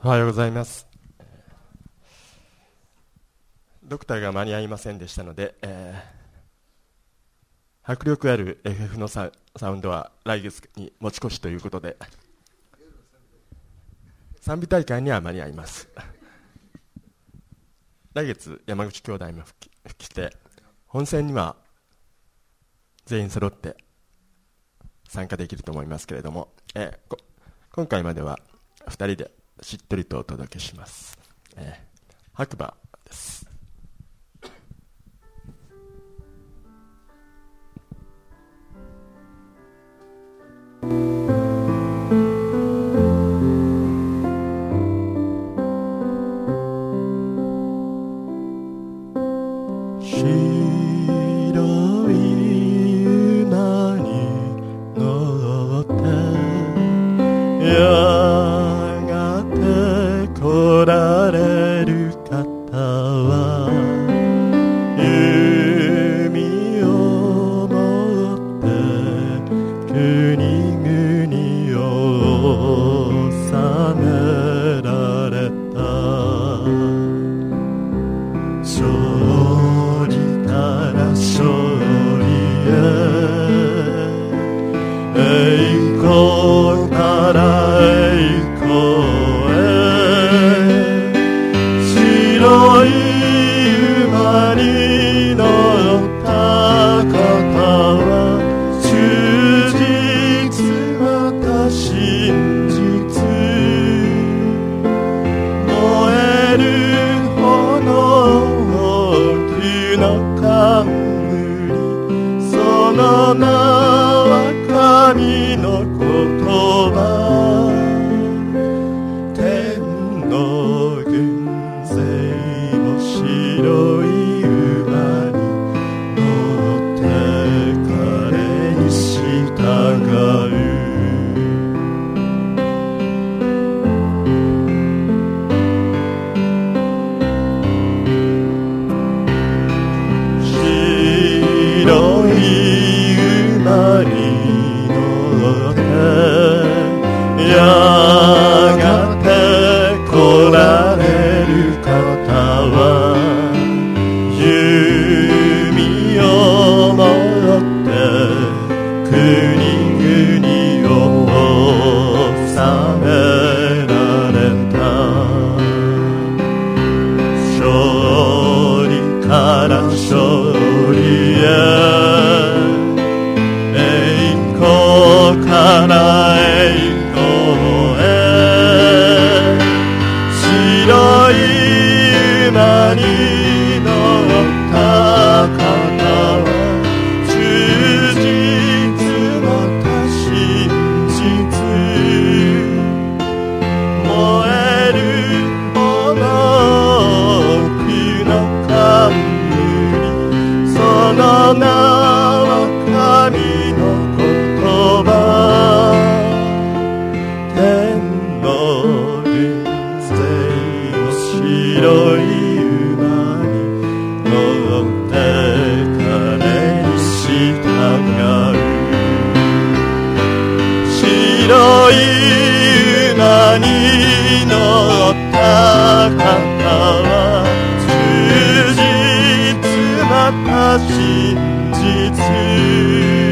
おはようございます。ドクターが間に合いませんでしたので、迫力ある FF のサウンドは来月に持ち越しということで、賛美大会には間に合います。来月山口兄弟も復帰して本戦には全員揃って参加できると思いますけれども、今回までは2人でしっとりとお届けします。白馬です。 真実